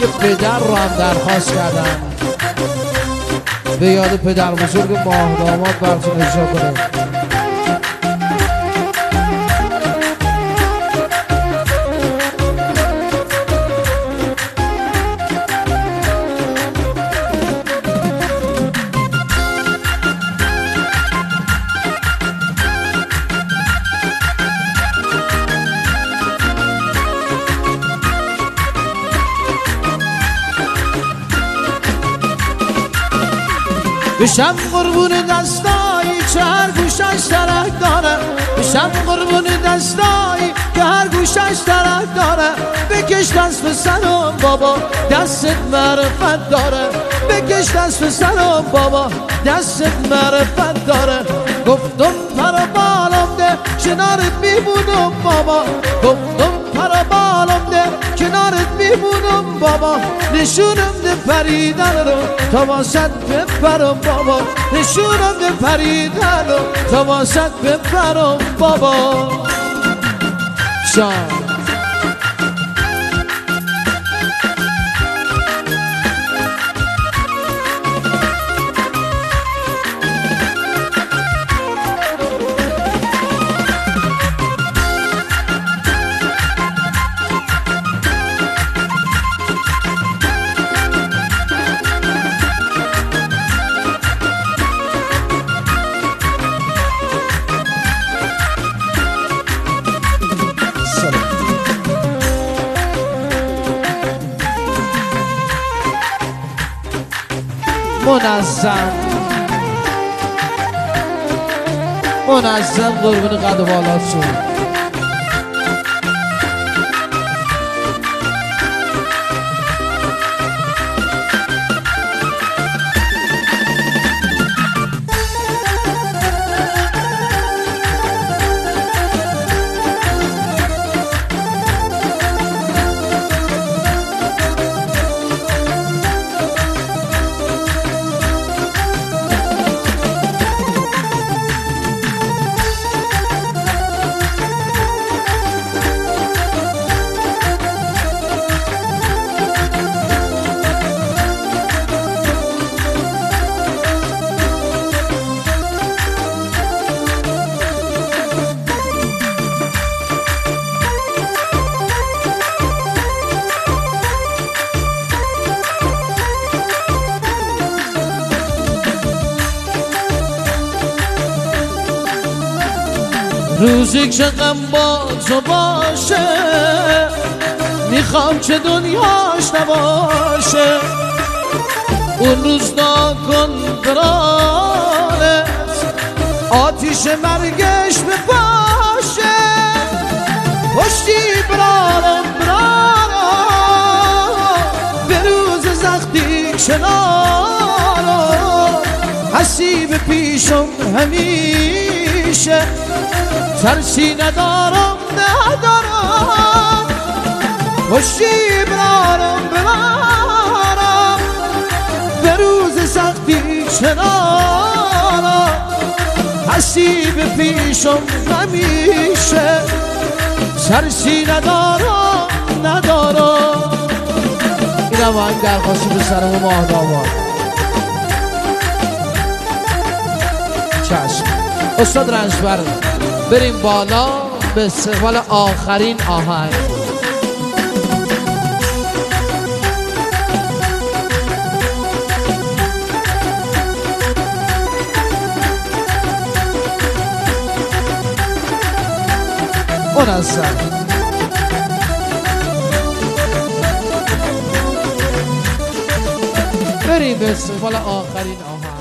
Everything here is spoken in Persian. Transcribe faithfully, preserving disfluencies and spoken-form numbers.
آهنگ پدر رو هم درخواست کردم به یاد پدر بزرگ ماه داماد براتون اجرا کنیم. بشم قربون دستایی که هر گوشش ترک داره، بشم قربون دستایی که هر گوشش ترک داره. بکش دست به سرم بابا دستت معرفت داره، بکش دست به سرم بابا دستت معرفت داره. گفتم پر بالم ده کنارت میمونم بابا، گفتم پر بالم ده کنارت میمونم بابا. نشونم ده پریدن رو تا واسط بپرم بابا، نشونم ده پریدن رو تا واسط بپرم بابا. شان منظم منظم قربون قد و بالاتون. روزی که غم با تو باشه میخوام که دنیاش نباشه، اون روز ناکن برانت آتیش مرگش بپاشه. پشتی برارم برارم به روز زخمی کنارم، حسیب پیشم همیشه ترسی ندارم ندارم. پشتی برارم برارم به روز سختی کنارم، حسیب پیشم همیشه ترسی ندارم ندارم. این هم این درخواستی به سرم ماه داماد. چشم استاد رنجبر بریم بالا به استقبال آخرین آهنگ. منظم بریم به استقبال آخرین آهنگ.